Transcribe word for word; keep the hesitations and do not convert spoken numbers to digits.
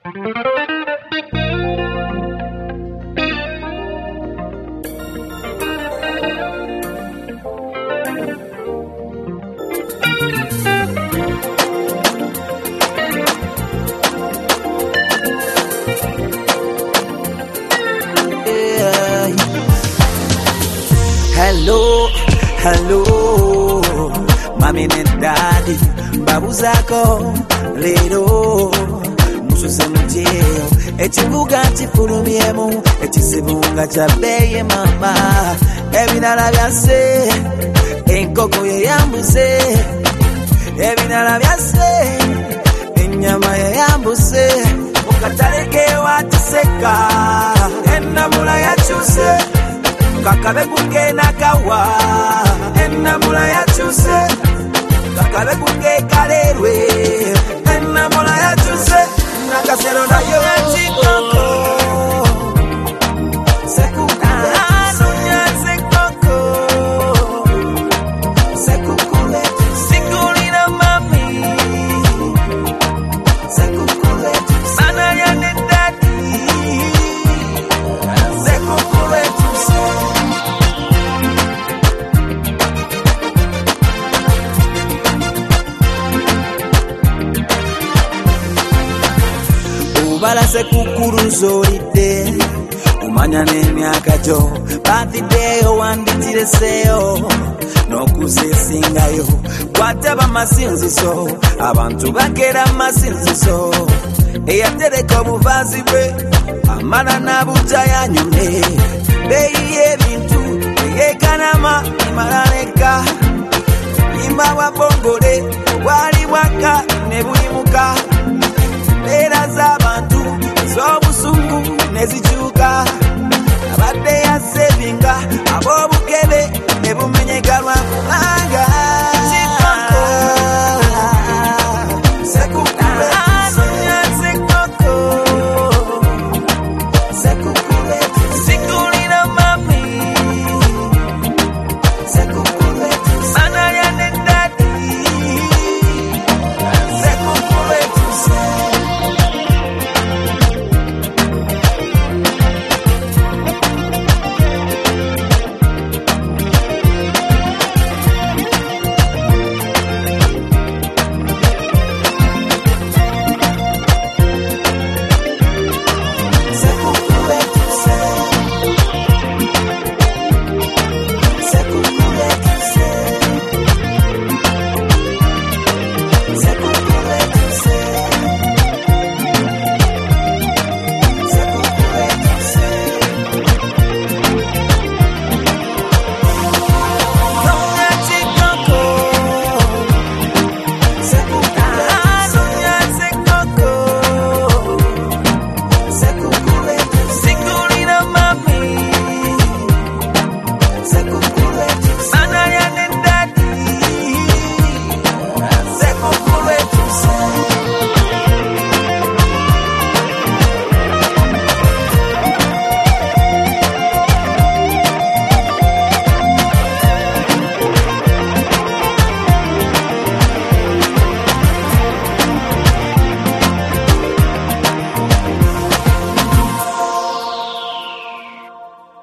Hello, hello, mami and daddy, babu zako, lero, mususe mujeo, echibuga chifulumiemu, echisibunga chabeye mama, ebinala byase, enkoko ye yambuse, ebinala byase, enyama ye yambuse, mukataleke watuseka, enamula yachuse, kakabe kuke nakawa enamula ya chuse kakabe kuke kalerwe enamula ya chuse nakasero na yo chikoko sekukula sonya sekoko sekukule sikulina mami sekukule sana ya ndadi sekukule bala sekukuru zoride umanya n'emyaka jo bathideyo wanditireseyo n'okusesingayo kwataba masinziso abantu bakera masinziso eyatereka obuvazi bwe amala n'abuja nyume beyi y'ebintu eyekanama imalaleka imba bwa bongole bwali bwaka ne bulimuka